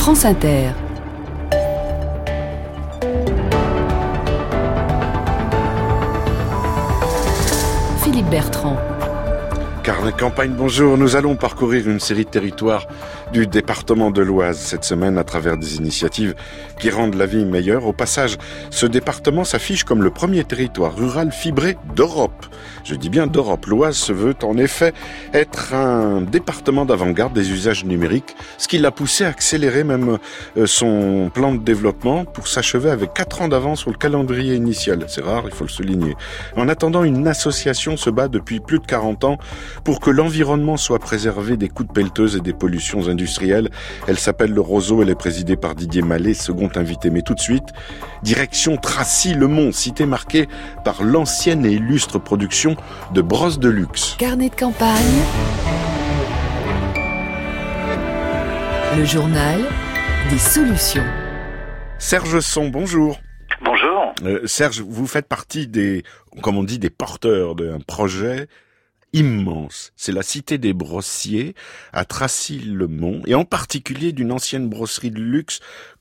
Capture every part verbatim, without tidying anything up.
France Inter. Philippe Bertrand. Carnet Campagne, bonjour. Nous allons parcourir une série de territoires du département de l'Oise cette semaine à travers des initiatives qui rendent la vie meilleure. Au passage, ce département s'affiche comme le premier territoire rural fibré d'Europe. Je dis bien d'Europe. L'Oise se veut en effet être un département d'avant-garde des usages numériques, ce qui l'a poussé à accélérer même son plan de développement pour s'achever avec quatre ans d'avance sur le calendrier initial. C'est rare, il faut le souligner. En attendant, une association se bat depuis plus de quarante ans pour que l'environnement soit préservé des coups de pelleteuse et des pollutions industrielles. Elle s'appelle le Roseau, elle est présidée par Didier Mallet, second invité. Mais tout de suite, direction Tracy-le-Mont, cité marquée par l'ancienne et illustre production de brosses de luxe. Carnet de campagne, le journal des solutions. Serge Son, bonjour. Bonjour. Euh, Serge, vous faites partie des, comme on dit, des porteurs d'un projet immense. C'est la cité des brossiers à Tracy-le-Mont, et en particulier d'une ancienne brosserie de luxe,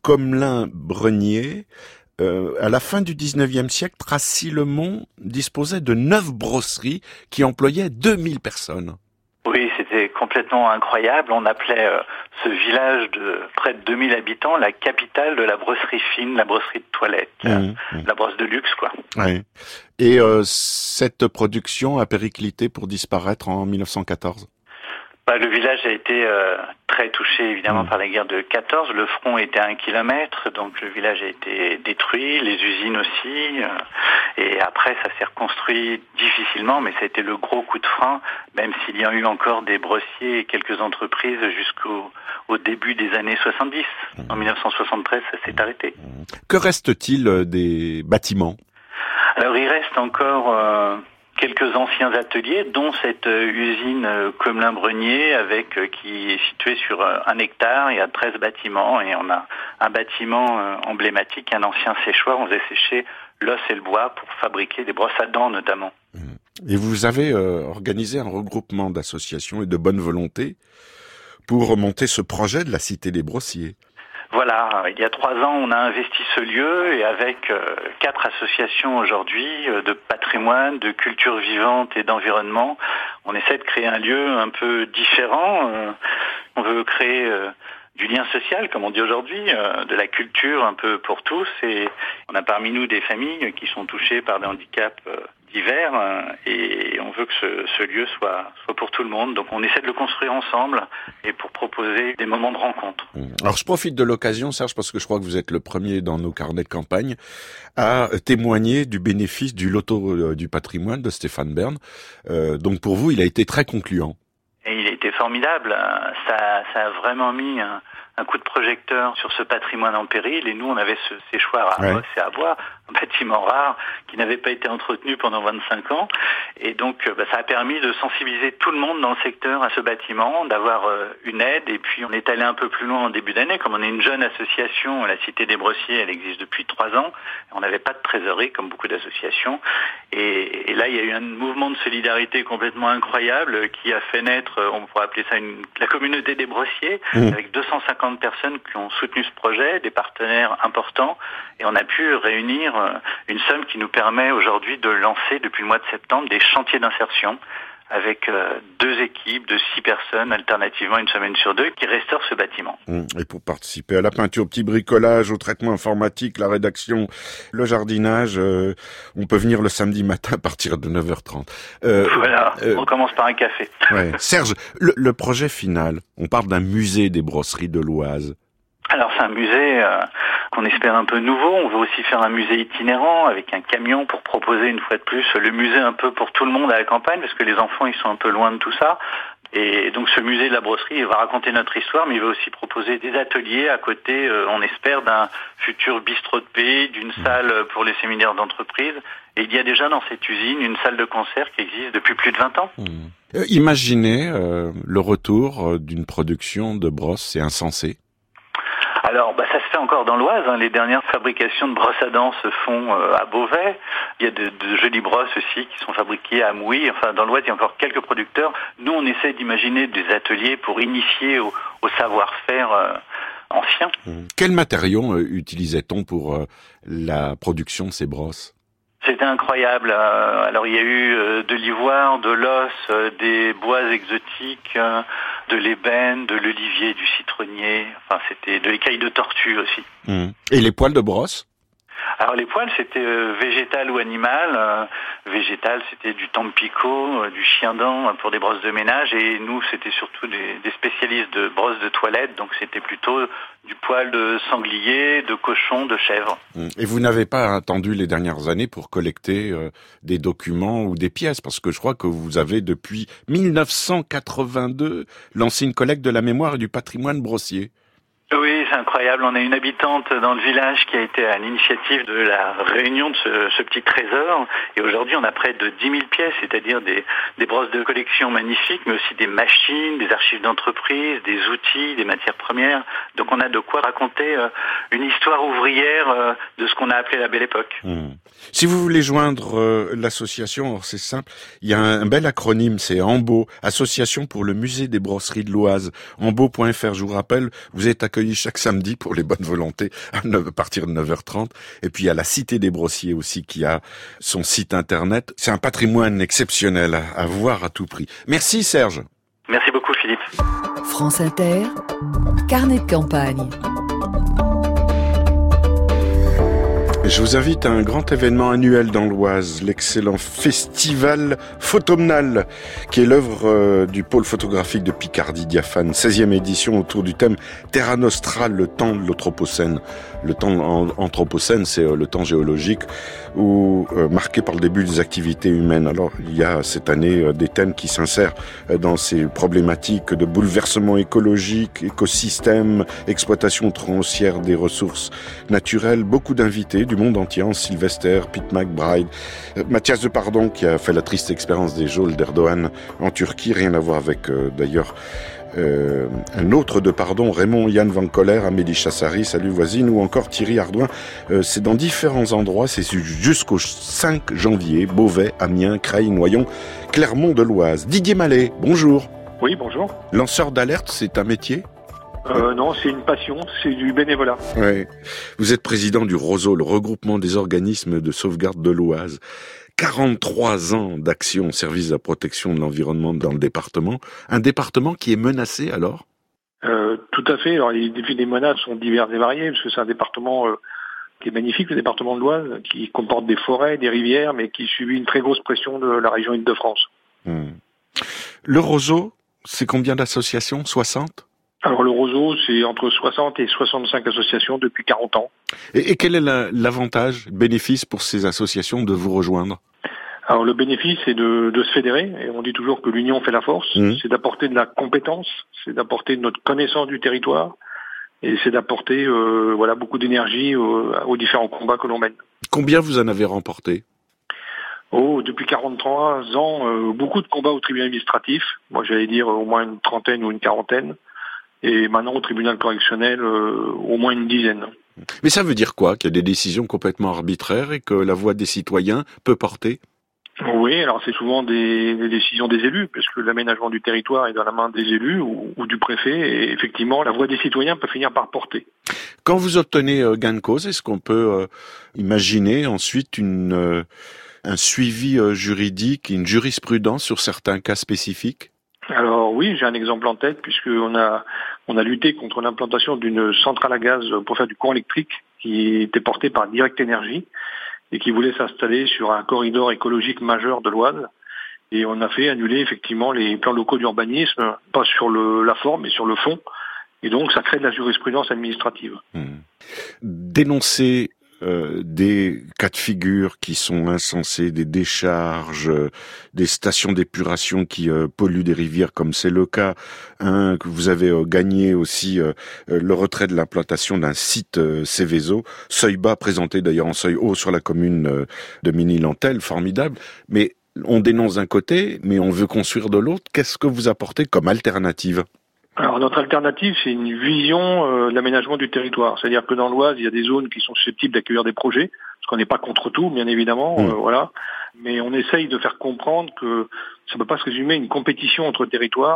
Commelin-Brenier. Euh, à la fin du dix-neuvième siècle, Tracy-le-Mont disposait de neuf brosseries qui employaient deux mille personnes. Oui, c'était complètement incroyable. On appelait euh, ce village de près de deux mille habitants la capitale de la brosserie fine, la brosserie de toilette, mmh, euh, mmh. la brosse de luxe, quoi. Ouais. Et euh, cette production a périclité pour disparaître en mille neuf cent quatorze. Bah, le village a été euh, très touché évidemment mmh. par la guerre de quatorze. Le front était à un kilomètre, donc le village a été détruit, les usines aussi. Euh, et après, ça s'est reconstruit difficilement, mais ça a été le gros coup de frein, même s'il y a eu encore des brossiers et quelques entreprises jusqu'au au début des années soixante-dix. Mmh. En mille neuf cent soixante-treize, ça s'est arrêté. Mmh. Que reste-t-il des bâtiments ? Alors, il reste encore Euh, quelques anciens ateliers, dont cette euh, usine euh, Commelin-Brenier, avec euh, qui est située sur euh, un hectare. Il y a treize bâtiments et on a un bâtiment euh, emblématique, un ancien séchoir. On faisait sécher l'os et le bois pour fabriquer des brosses à dents notamment. Et vous avez euh, organisé un regroupement d'associations et de bonne volonté pour monter ce projet de la Cité des Brossiers. Voilà, il y a trois ans, on a investi ce lieu et avec euh, quatre associations aujourd'hui euh, de patrimoine, de culture vivante et d'environnement, on essaie de créer un lieu un peu différent. Euh, on veut créer euh, du lien social, comme on dit aujourd'hui, euh, de la culture un peu pour tous. Et on a parmi nous des familles qui sont touchées par des handicaps euh, divers euh, et on veut que ce, ce lieu soit, soit pour tout le monde. Donc on essaie de le construire ensemble et pour proposer des moments de rencontre. Alors je profite de l'occasion, Serge, parce que je crois que vous êtes le premier dans nos carnets de campagne à témoigner du bénéfice du loto du patrimoine de Stéphane Bern. Euh, donc pour vous, il a été très concluant. Et il a été formidable. Ça, ça a vraiment mis un, un coup de projecteur sur ce patrimoine en péril. Et nous, on avait ce séchoir à brosser et à bois, un bâtiment rare qui n'avait pas été entretenu pendant vingt-cinq ans. Et donc, bah, ça a permis de sensibiliser tout le monde dans le secteur à ce bâtiment, d'avoir euh, une aide. Et puis, on est allé un peu plus loin en début d'année. Comme on est une jeune association, la Cité des Brossiers, elle existe depuis trois ans. On n'avait pas de trésorerie, comme beaucoup d'associations. Et, et là, il y a eu un mouvement de solidarité complètement incroyable qui a fait naître, on pourrait appeler ça une, la communauté des Brossiers, mmh. avec deux cent cinquante personnes qui ont soutenu ce projet, des partenaires importants. Et on a pu réunir une somme qui nous permet aujourd'hui de lancer, depuis le mois de septembre, des chantiers d'insertion avec euh, deux équipes de six personnes, alternativement une semaine sur deux, qui restaurent ce bâtiment. Et pour participer à la peinture, au petit bricolage, au traitement informatique, la rédaction, le jardinage, euh, on peut venir le samedi matin à partir de neuf heures trente. Euh, voilà, euh, on commence par un café. Ouais. Serge, le, le projet final, on parle d'un musée des brosseries de l'Oise. Alors c'est un musée euh, qu'on espère un peu nouveau. On veut aussi faire un musée itinérant avec un camion pour proposer une fois de plus le musée un peu pour tout le monde à la campagne, parce que les enfants ils sont un peu loin de tout ça. Et donc ce musée de la brosserie il va raconter notre histoire, mais il va aussi proposer des ateliers à côté, euh, on espère, d'un futur bistrot de pays, d'une salle pour les séminaires d'entreprise. Et il y a déjà dans cette usine une salle de concert qui existe depuis plus de vingt ans. Mmh. Euh, imaginez euh, le retour euh, d'une production de brosses, c'est insensé. Alors, bah, ça se fait encore dans l'Oise. Hein. Les dernières fabrications de brosses à dents se font euh, à Beauvais. Il y a de, de jolies brosses aussi qui sont fabriquées à Mouilly. Enfin, dans l'Oise, il y a encore quelques producteurs. Nous, on essaie d'imaginer des ateliers pour initier au, au savoir-faire euh, ancien anciens. Mmh. Quels matériaux euh, utilisait-on pour euh, la production de ces brosses ? C'était incroyable. Euh, alors il y a eu euh, de l'ivoire, de l'os, euh, des bois exotiques, euh, de l'ébène, de l'olivier, du citronnier. Enfin, c'était de l'écaille de tortue aussi. Mmh. Et les poils de brosse ? Alors les poils, c'était euh, végétal ou animal. Euh, végétal, c'était du tampico, euh, du chien-dent euh, pour des brosses de ménage. Et nous, c'était surtout des, des spécialistes de brosses de toilette. Donc c'était plutôt du poil de sanglier, de cochon, de chèvre. Et vous n'avez pas attendu les dernières années pour collecter euh, des documents ou des pièces, parce que je crois que vous avez depuis dix-neuf cent quatre-vingt-deux lancé une collecte de la mémoire et du patrimoine brossier. Oui, c'est incroyable. On a une habitante dans le village qui a été à l'initiative de la réunion de ce, ce petit trésor. Et aujourd'hui, on a près de dix mille pièces, c'est-à-dire des, des brosses de collection magnifiques, mais aussi des machines, des archives d'entreprise, des outils, des matières premières. Donc on a de quoi raconter euh, une histoire ouvrière euh, de ce qu'on a appelé la Belle Époque. Mmh. Si vous voulez joindre euh, l'association, alors c'est simple, il y a un, un bel acronyme, c'est AMBO, Association pour le musée des brosseries de l'Oise. ambo point f r, je vous rappelle, vous êtes accueillis chaque samedi pour les bonnes volontés à, neuf, à partir de neuf heures trente. Et puis il y a la Cité des Brossiers aussi qui a son site internet. C'est un patrimoine exceptionnel à, à voir à tout prix. Merci Serge. Merci beaucoup Philippe. France Inter, carnet de campagne. Je vous invite à un grand événement annuel dans l'Oise, l'excellent festival Photomnal, qui est l'œuvre euh, du pôle photographique de Picardie Diaphane, seizième édition autour du thème Terra Nostra, le temps de l'Anthropocène. Le temps en, anthropocène, c'est euh, le temps géologique, où, euh, marqué par le début des activités humaines. Alors, il y a cette année euh, des thèmes qui s'insèrent euh, dans ces problématiques de bouleversement écologique, écosystème, exploitation transière des ressources naturelles. Beaucoup d'invités du monde entier, Sylvester, Pete McBride, euh, Mathias de Pardon qui a fait la triste expérience des geôles d'Erdogan en Turquie, rien à voir avec euh, d'ailleurs euh, un autre de Pardon, Raymond Yann Van Coller, Amélie Chassari, Salut voisine, ou encore Thierry Ardouin. Euh, c'est dans différents endroits, c'est jusqu'au cinq janvier, Beauvais, Amiens, Creil, Noyon, Clermont de l'Oise. Didier Mallet, bonjour. Oui, bonjour. Lanceur d'alerte, c'est un métier ? Euh, non, c'est une passion, c'est du bénévolat. Oui. Vous êtes président du ROSO, le regroupement des organismes de sauvegarde de l'Oise. quarante-trois ans d'action au service de la protection de l'environnement dans le département. Un département qui est menacé alors ? euh, Tout à fait. Alors les défis des menaces sont divers et variés, parce que c'est un département euh, qui est magnifique, le département de l'Oise, qui comporte des forêts, des rivières, mais qui subit une très grosse pression de la région Île-de-France. Mmh. Le ROSO, c'est combien d'associations ? soixante ? Alors le ROSO, c'est entre soixante et soixante-cinq associations depuis quarante ans. Et, et quel est la, l'avantage, le bénéfice pour ces associations de vous rejoindre ? Alors le bénéfice, c'est de, de se fédérer, et on dit toujours que l'union fait la force, mmh. c'est d'apporter de la compétence, c'est d'apporter notre connaissance du territoire, et c'est d'apporter euh, voilà, beaucoup d'énergie aux, aux différents combats que l'on mène. Combien vous en avez remporté ? Oh, depuis quarante-trois ans, euh, beaucoup de combats au tribunal administratif, moi j'allais dire au moins une trentaine ou une quarantaine, et maintenant au tribunal correctionnel, euh, au moins une dizaine. Mais ça veut dire quoi ? Qu'il y a des décisions complètement arbitraires et que la voix des citoyens peut porter ? Oui, alors c'est souvent des, des décisions des élus, parce que l'aménagement du territoire est dans la main des élus ou, ou du préfet, et effectivement, la voix des citoyens peut finir par porter. Quand vous obtenez euh, gain de cause, est-ce qu'on peut euh, imaginer ensuite une, euh, un suivi euh, juridique, une jurisprudence sur certains cas spécifiques ? Alors oui, j'ai un exemple en tête, puisqu'on a, on a lutté contre l'implantation d'une centrale à gaz pour faire du courant électrique qui était portée par Direct Énergie et qui voulait s'installer sur un corridor écologique majeur de l'Oise. Et on a fait annuler effectivement les plans locaux d'urbanisme, pas sur le, la forme, mais sur le fond. Et donc ça crée de la jurisprudence administrative. Mmh. Dénoncer Euh, des cas de figure qui sont insensés, des décharges, euh, des stations d'épuration qui euh, polluent des rivières, comme c'est le cas. Hein, que vous avez euh, gagné aussi euh, le retrait de l'implantation d'un site euh, Céveso, seuil bas présenté d'ailleurs en seuil haut sur la commune euh, de Ménilhantel, formidable. Mais on dénonce d'un côté, mais on veut construire de l'autre. Qu'est-ce que vous apportez comme alternative ? Alors notre alternative, c'est une vision euh, de l'aménagement du territoire. C'est-à-dire que dans l'Oise, il y a des zones qui sont susceptibles d'accueillir des projets, parce qu'on n'est pas contre tout, bien évidemment, mmh. euh, voilà. Mais on essaye de faire comprendre que ça ne peut pas se résumer à une compétition entre territoires,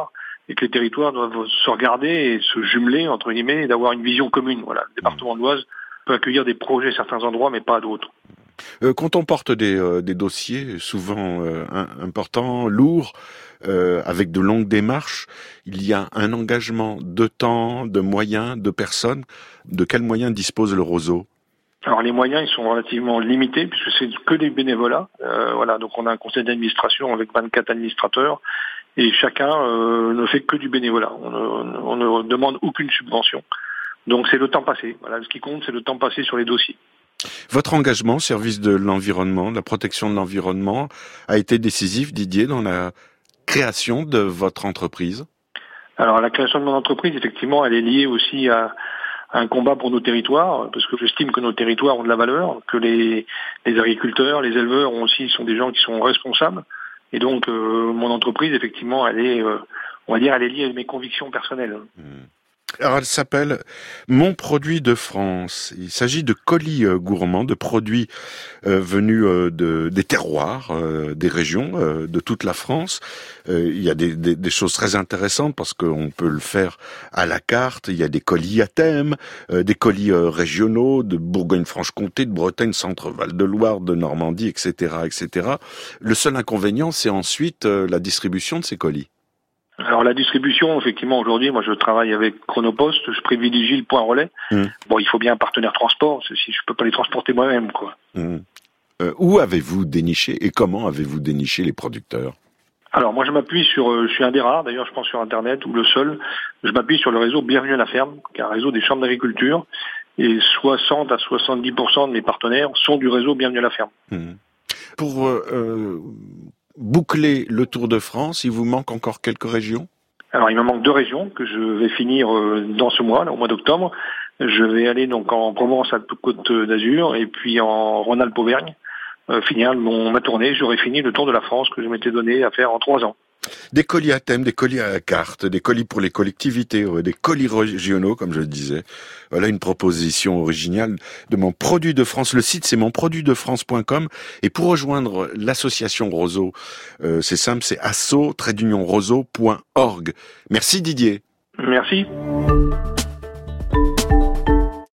et que les territoires doivent se regarder et se jumeler, entre guillemets, et d'avoir une vision commune. Voilà. Le département de l'Oise peut accueillir des projets à certains endroits, mais pas à d'autres. Euh, quand on porte des, euh, des dossiers souvent euh, importants, lourds, euh, avec de longues démarches, il y a un engagement de temps, de moyens, de personnes. De quels moyens dispose le Roseau ? Alors les moyens, ils sont relativement limités puisque c'est que des bénévolats. Euh, voilà, donc on a un conseil d'administration avec vingt-quatre administrateurs et chacun euh, ne fait que du bénévolat. On ne, on ne demande aucune subvention. Donc c'est le temps passé. Voilà, ce qui compte, c'est le temps passé sur les dossiers. Votre engagement au service de l'environnement, de la protection de l'environnement, a été décisif, Didier, dans la création de votre entreprise ? Alors la création de mon entreprise, effectivement, elle est liée aussi à un combat pour nos territoires, parce que j'estime que nos territoires ont de la valeur, que les, les agriculteurs, les éleveurs ont aussi sont des gens qui sont responsables. Et donc euh, mon entreprise, effectivement, elle est, euh, on va dire, elle est liée à mes convictions personnelles. Mmh. Alors, elle s'appelle Mon Produit de France. Il s'agit de colis euh, gourmands, de produits euh, venus euh, de, des terroirs, euh, des régions, euh, de toute la France. Euh, il y a des, des, des choses très intéressantes parce qu'on peut le faire à la carte. Il y a des colis à thème, euh, des colis euh, régionaux de Bourgogne-Franche-Comté, de Bretagne, Centre-Val-de-Loire, de Normandie, et cetera, et cetera. Le seul inconvénient, c'est ensuite euh, la distribution de ces colis. Alors la distribution, effectivement, aujourd'hui, moi je travaille avec Chronopost, je privilégie le point relais. Mmh. Bon, il faut bien un partenaire transport, si je peux pas les transporter moi-même, quoi. Mmh. Euh, où avez-vous déniché et comment avez-vous déniché les producteurs ? Alors moi je m'appuie sur, euh, je suis un des rares, d'ailleurs je pense sur Internet, ou le seul, je m'appuie sur le réseau Bienvenue à la ferme, qui est un réseau des chambres d'agriculture, et soixante à soixante-dix pour cent de mes partenaires sont du réseau Bienvenue à la ferme. Mmh. Pour euh, euh... boucler le Tour de France, il vous manque encore quelques régions ? Alors il me manque deux régions que je vais finir dans ce mois, là, au mois d'octobre. Je vais aller donc en Provence-Alpes-Côte d'Azur et puis en Rhône-Alpes-Auvergne. Euh, finir mon, ma tournée, j'aurai fini le Tour de la France que je m'étais donné à faire en trois ans. Des colis à thème, des colis à la carte, des colis pour les collectivités, des colis régionaux, comme je le disais. Voilà une proposition originale de Mon Produit de France. Le site, c'est mon produit de france point com. Et pour rejoindre l'association Roseau, euh, c'est simple, c'est asso tiret d'union roseau point org. Merci Didier. Merci.